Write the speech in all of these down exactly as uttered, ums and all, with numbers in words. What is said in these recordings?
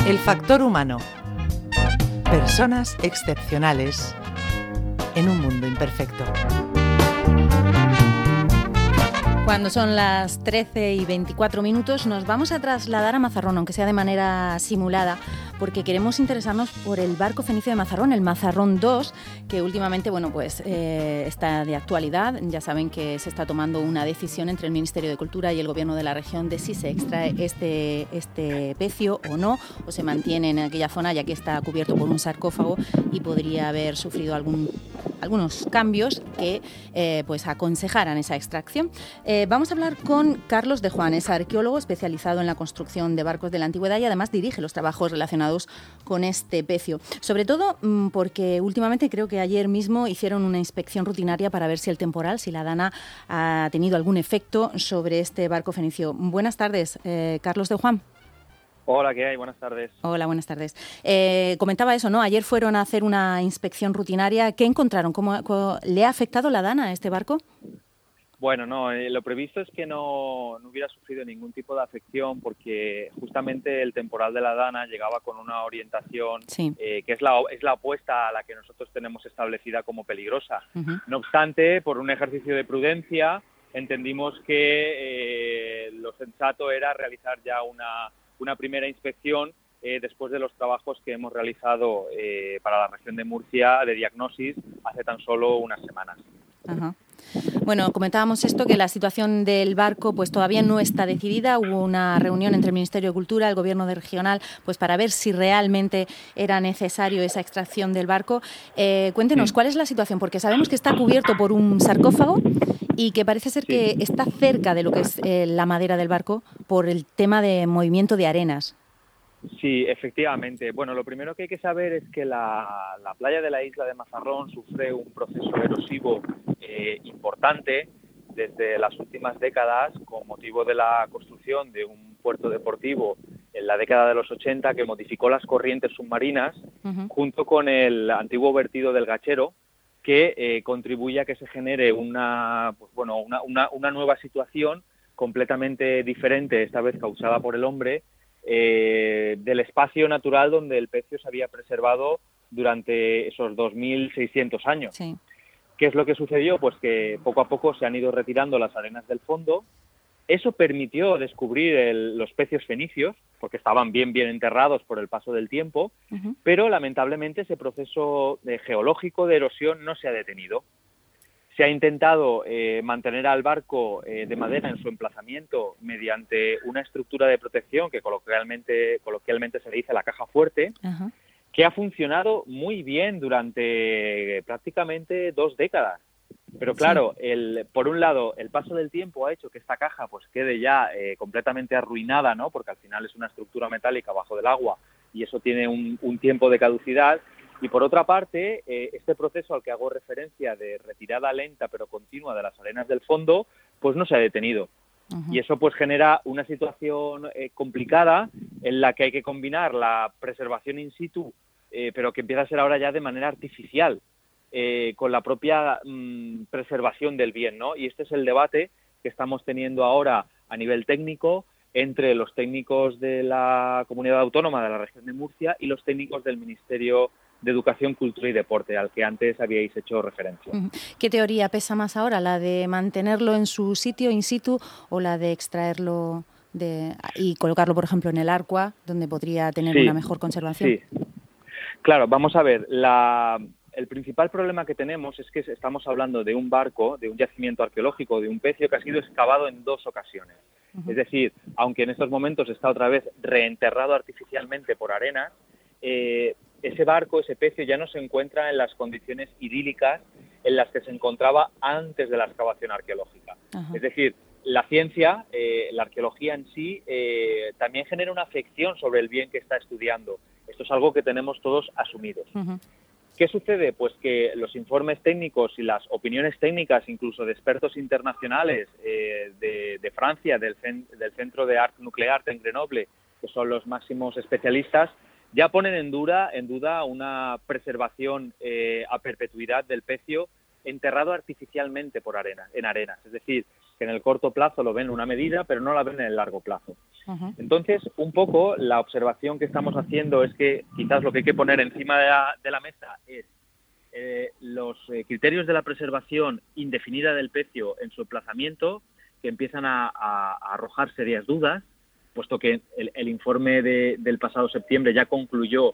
El factor humano. Personas excepcionales en un mundo imperfecto. Cuando son las trece y veinticuatro minutos nos vamos a trasladar a Mazarrón, aunque sea de manera simulada, porque queremos interesarnos por el barco fenicio de Mazarrón, el Mazarrón dos, que últimamente bueno, pues, eh, está de actualidad. Ya saben que se está tomando una decisión entre el Ministerio de Cultura y el Gobierno de la región de si se extrae este, este pecio o no, o se mantiene en aquella zona, ya que está cubierto por un sarcófago y podría haber sufrido algún, algunos cambios que eh, pues aconsejaran esa extracción. Eh, vamos a hablar con Carlos de Juan, es arqueólogo especializado en la construcción de barcos de la antigüedad y además dirige los trabajos relacionados con este pecio. Sobre todo mmm, porque últimamente, creo que ayer mismo, hicieron una inspección rutinaria para ver si el temporal, si la Dana ha tenido algún efecto sobre este barco fenicio. Buenas tardes, eh, Carlos de Juan. Hola, ¿qué hay? Buenas tardes. Hola, buenas tardes. Eh, comentaba eso, ¿no? Ayer fueron a hacer una inspección rutinaria. ¿Qué encontraron? ¿Cómo, cómo le ha afectado la Dana a este barco? Bueno, no, eh, lo previsto es que no, no hubiera sufrido ningún tipo de afección porque justamente el temporal de la Dana llegaba con una orientación sí. eh, que es la, es la opuesta a la que nosotros tenemos establecida como peligrosa. Uh-huh. No obstante, por un ejercicio de prudencia, entendimos que eh, lo sensato era realizar ya una, una primera inspección eh, después de los trabajos que hemos realizado eh, para la región de Murcia de diagnosis hace tan solo unas semanas. Ajá. Bueno, comentábamos esto, que la situación del barco pues todavía no está decidida. Hubo una reunión entre el Ministerio de Cultura y el Gobierno regional pues para ver si realmente era necesario esa extracción del barco. Eh, cuéntenos, ¿cuál es la situación? Porque sabemos que está cubierto por un sarcófago y que parece ser que está cerca de lo que es eh, la madera del barco por el tema de movimiento de arenas. Sí, efectivamente. Bueno, lo primero que hay que saber es que la, la playa de la isla de Mazarrón sufre un proceso erosivo eh, importante desde las últimas décadas con motivo de la construcción de un puerto deportivo en la década de los ochenta que modificó las corrientes submarinas uh-huh. junto con el antiguo vertido del Gachero que eh, contribuye a que se genere una, pues, bueno, una, una, una nueva situación completamente diferente, esta vez causada por el hombre, Eh, del espacio natural donde el pecio se había preservado durante esos dos mil seiscientos años. Sí. ¿Qué es lo que sucedió? Pues que poco a poco se han ido retirando las arenas del fondo. Eso permitió descubrir el, los pecios fenicios, porque estaban bien, bien enterrados por el paso del tiempo, uh-huh. pero lamentablemente ese proceso de geológico de erosión no se ha detenido. Se ha intentado eh, mantener al barco eh, de madera en su emplazamiento mediante una estructura de protección que coloquialmente, coloquialmente se le dice la caja fuerte, uh-huh. que ha funcionado muy bien durante prácticamente dos décadas. Pero claro, sí. el, por un lado, el paso del tiempo ha hecho que esta caja pues quede ya eh, completamente arruinada, ¿no? Porque al final es una estructura metálica bajo del agua y eso tiene un, un tiempo de caducidad. Y por otra parte, eh, este proceso al que hago referencia de retirada lenta pero continua de las arenas del fondo, pues no se ha detenido. Uh-huh. Y eso pues genera una situación eh, complicada en la que hay que combinar la preservación in situ, eh, pero que empieza a ser ahora ya de manera artificial, eh, con la propia mmm, preservación del bien, ¿no? Y este es el debate que estamos teniendo ahora a nivel técnico entre los técnicos de la Comunidad Autónoma de la región de Murcia y los técnicos del Ministerio de Educación, Cultura y Deporte, al que antes habíais hecho referencia. ¿Qué teoría pesa más ahora, la de mantenerlo en su sitio, in situ, o la de extraerlo de, y colocarlo, por ejemplo, en el Arqua, donde podría tener sí, una mejor conservación? Sí, claro, vamos a ver, la, el principal problema que tenemos es que estamos hablando de un barco, de un yacimiento arqueológico, de un pecio que ha sido excavado en dos ocasiones. Uh-huh. Es decir, aunque en estos momentos está otra vez reenterrado artificialmente por arenas, eh, ese barco, ese pecio ya no se encuentra en las condiciones idílicas en las que se encontraba antes de la excavación arqueológica. Uh-huh. Es decir, la ciencia, eh, la arqueología en sí, eh, también genera una afección sobre el bien que está estudiando. Esto es algo que tenemos todos asumidos. Uh-huh. ¿Qué sucede? Pues que los informes técnicos y las opiniones técnicas, incluso de expertos internacionales eh, de, de Francia, del, cen, del Centro de Arte Nuclear de Grenoble, que son los máximos especialistas, ya ponen en duda, en duda una preservación eh, a perpetuidad del pecio enterrado artificialmente por arena, en arenas. Es decir, que en el corto plazo lo ven una medida, pero no la ven en el largo plazo. Uh-huh. Entonces, un poco la observación que estamos haciendo es que quizás lo que hay que poner encima de la, de la mesa es eh, los eh, criterios de la preservación indefinida del pecio en su emplazamiento, que empiezan a, a, a arrojar serias dudas, puesto que el, el informe de, del pasado septiembre ya concluyó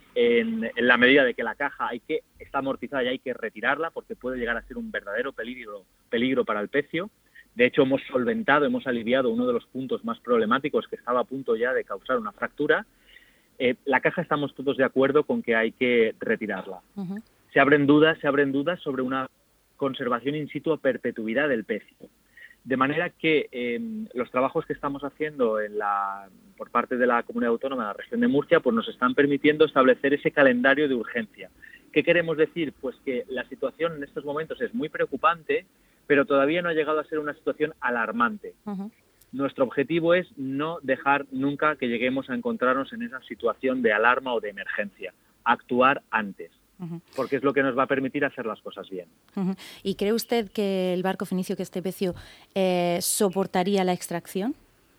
en, en la medida de que la caja hay que está amortizada y hay que retirarla porque puede llegar a ser un verdadero peligro, peligro para el pecio. De hecho, hemos solventado, hemos aliviado uno de los puntos más problemáticos que estaba a punto ya de causar una fractura. Eh, la caja estamos todos de acuerdo con que hay que retirarla. Uh-huh. Se abren dudas, se abren dudas sobre una conservación in situ a perpetuidad del pecio. De manera que eh, los trabajos que estamos haciendo en la, por parte de la Comunidad Autónoma de la Región de Murcia pues nos están permitiendo establecer ese calendario de urgencia. ¿Qué queremos decir? Pues que la situación en estos momentos es muy preocupante, pero todavía no ha llegado a ser una situación alarmante. Uh-huh. Nuestro objetivo es no dejar nunca que lleguemos a encontrarnos en esa situación de alarma o de emergencia, actuar antes. Uh-huh. Porque es lo que nos va a permitir hacer las cosas bien. Uh-huh. ¿Y cree usted que el barco fenicio, que este pecio, eh, soportaría la extracción?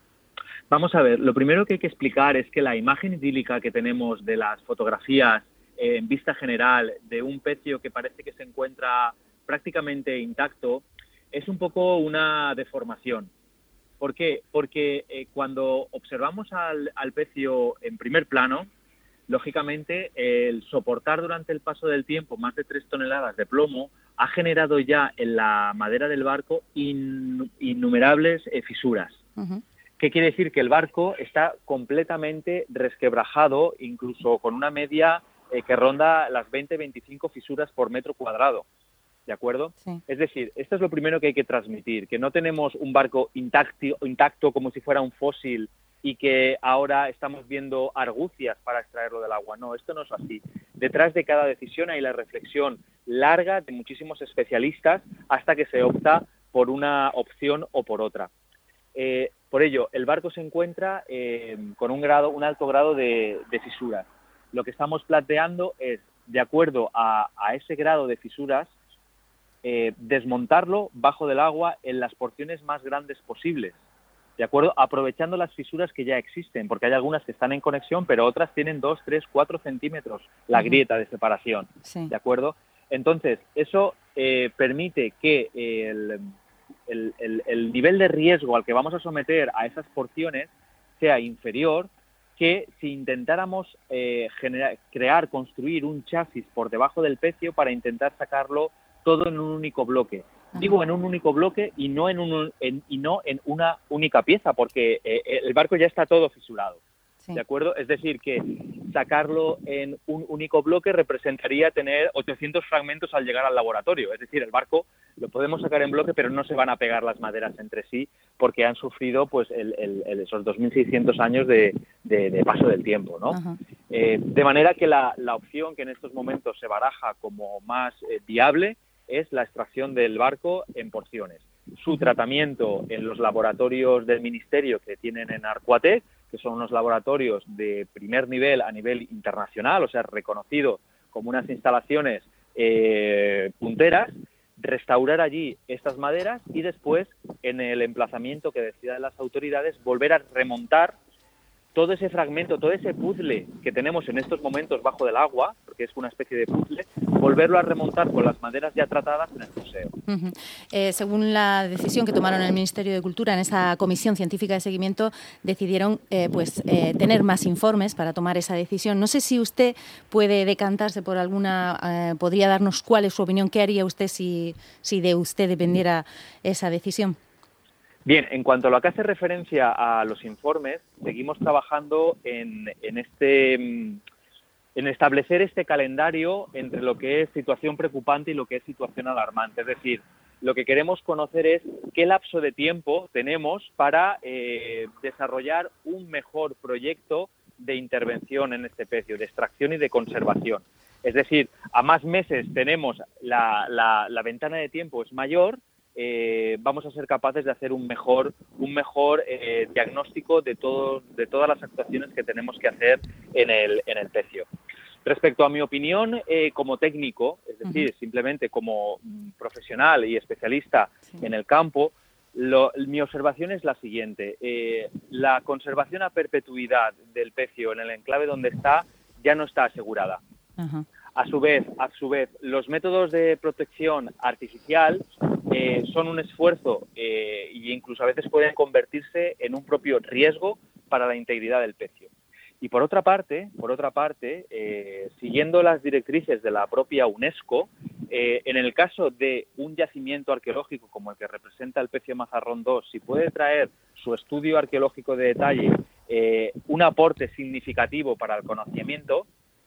Vamos a ver, lo primero que hay que explicar es que la imagen idílica que tenemos de las fotografías eh, en vista general de un pecio que parece que se encuentra prácticamente intacto es un poco una deformación. ¿Por qué? Porque eh, cuando observamos al, al pecio en primer plano, lógicamente, el soportar durante el paso del tiempo más de tres toneladas de plomo ha generado ya en la madera del barco in, innumerables eh, fisuras. Uh-huh. ¿Qué quiere decir? Que el barco está completamente resquebrajado, incluso con una media eh, que ronda las veinte a veinticinco fisuras por metro cuadrado. ¿De acuerdo? Sí. Es decir, esto es lo primero que hay que transmitir, que no tenemos un barco intacto, intacto como si fuera un fósil y que ahora estamos viendo argucias para extraerlo del agua. No, esto no es así. Detrás de cada decisión hay la reflexión larga de muchísimos especialistas hasta que se opta por una opción o por otra. Eh, por ello, el barco se encuentra eh, con un grado, un alto grado de, de fisuras. Lo que estamos planteando es, de acuerdo a, a ese grado de fisuras, eh, desmontarlo bajo del agua en las porciones más grandes posibles. ¿De acuerdo? Aprovechando las fisuras que ya existen, porque hay algunas que están en conexión, pero otras tienen dos, tres, cuatro centímetros la grieta de separación. Sí. ¿De acuerdo? Entonces, eso eh, permite que el, el, el, el nivel de riesgo al que vamos a someter a esas porciones sea inferior que si intentáramos eh, generar, crear, construir un chasis por debajo del pecio para intentar sacarlo todo en un único bloque. Digo en un único bloque y no en, un, en, y no en una única pieza, porque eh, el barco ya está todo fisurado. Sí. ¿De acuerdo? Es decir, que sacarlo en un único bloque representaría tener ochocientos fragmentos al llegar al laboratorio. Es decir, el barco lo podemos sacar en bloque, pero no se van a pegar las maderas entre sí porque han sufrido pues el, el, el, esos dos mil seiscientos años de, de, de paso del tiempo, ¿no? Eh, de manera que la, la opción que en estos momentos se baraja como más eh, viable es la extracción del barco en porciones. Su tratamiento en los laboratorios del Ministerio que tienen en Arcuatec, que son unos laboratorios de primer nivel a nivel internacional, o sea, reconocido como unas instalaciones eh, punteras, restaurar allí estas maderas y después, en el emplazamiento que decidan las autoridades, volver a remontar todo ese fragmento, todo ese puzzle que tenemos en estos momentos bajo del agua, porque es una especie de puzzle, volverlo a remontar con las maderas ya tratadas en el museo. Uh-huh. Eh, según la decisión que tomaron el Ministerio de Cultura en esa comisión científica de seguimiento, decidieron eh, pues eh, tener más informes para tomar esa decisión. No sé si usted puede decantarse por alguna, eh, podría darnos cuál es su opinión, qué haría usted si, si de usted dependiera esa decisión. Bien, en cuanto a lo que hace referencia a los informes, seguimos trabajando en, en, este, en establecer este calendario entre lo que es situación preocupante y lo que es situación alarmante. Es decir, lo que queremos conocer es qué lapso de tiempo tenemos para eh, desarrollar un mejor proyecto de intervención en este pecio, de extracción y de conservación. Es decir, a más meses tenemos la, la, la ventana de tiempo es mayor. Eh, vamos a ser capaces de hacer un mejor un mejor eh, diagnóstico de todo, de todas las actuaciones que tenemos que hacer en el en el pecio. Respecto a mi opinión eh, como técnico, es decir, uh-huh. simplemente como profesional y especialista sí. en el campo, Lo, mi observación es la siguiente. Eh, la conservación a perpetuidad del pecio en el enclave donde está ya no está asegurada. Uh-huh. A su vez, a su vez, los métodos de protección artificial eh, son un esfuerzo eh, e incluso a veces pueden convertirse en un propio riesgo para la integridad del pecio. Y por otra parte, por otra parte, eh, siguiendo las directrices de la propia UNESCO, eh, en el caso de un yacimiento arqueológico como el que representa el pecio Mazarrón dos, si puede traer su estudio arqueológico de detalle eh, un aporte significativo para el conocimiento,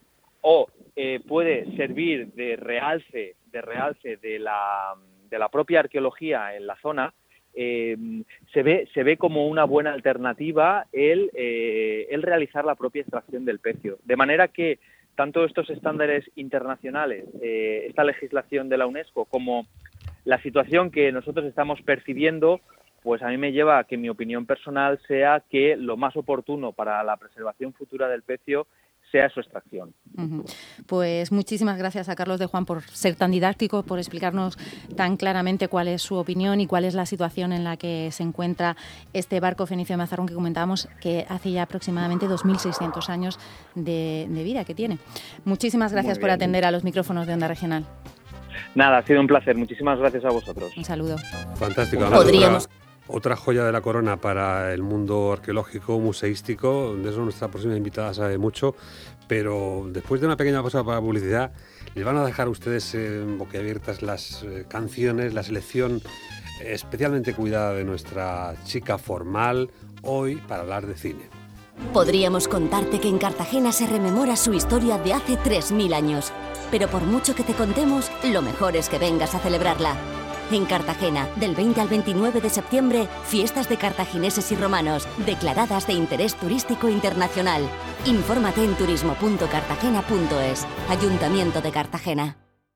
o eh, puede servir de realce, de realce de la, de la propia arqueología en la zona, eh, se ve se ve como una buena alternativa el, eh, el realizar la propia extracción del pecio. De manera que tanto estos estándares internacionales, eh, esta legislación de la UNESCO, como la situación que nosotros estamos percibiendo, pues a mí me lleva a que mi opinión personal sea que lo más oportuno para la preservación futura del pecio sea su extracción. Uh-huh. Pues muchísimas gracias a Carlos de Juan por ser tan didáctico, por explicarnos tan claramente cuál es su opinión y cuál es la situación en la que se encuentra este barco fenicio de Mazarrón que comentábamos que hace ya aproximadamente dos mil seiscientos años de, de vida que tiene. Muchísimas gracias por atender a los micrófonos de Onda Regional. Nada, ha sido un placer. Muchísimas gracias a vosotros. Un saludo. Fantástico. Podríamos... Otra joya de la corona para el mundo arqueológico, museístico, de eso nuestra próxima invitada sabe mucho, pero después de una pequeña pausa para publicidad, les van a dejar ustedes eh, boquiabiertas las eh, canciones, la selección eh, especialmente cuidada de nuestra chica formal, hoy para hablar de cine. Podríamos contarte que en Cartagena se rememora su historia de hace tres mil años, pero por mucho que te contemos, lo mejor es que vengas a celebrarla. En Cartagena, del veinte al veintinueve de septiembre, fiestas de cartagineses y romanos, declaradas de interés turístico internacional. Infórmate en turismo punto cartagena punto es. Ayuntamiento de Cartagena.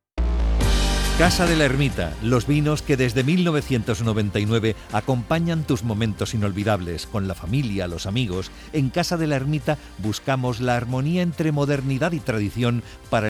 Casa de la Ermita, los vinos que desde mil novecientos noventa y nueve acompañan tus momentos inolvidables con la familia, los amigos. En Casa de la Ermita buscamos la armonía entre modernidad y tradición para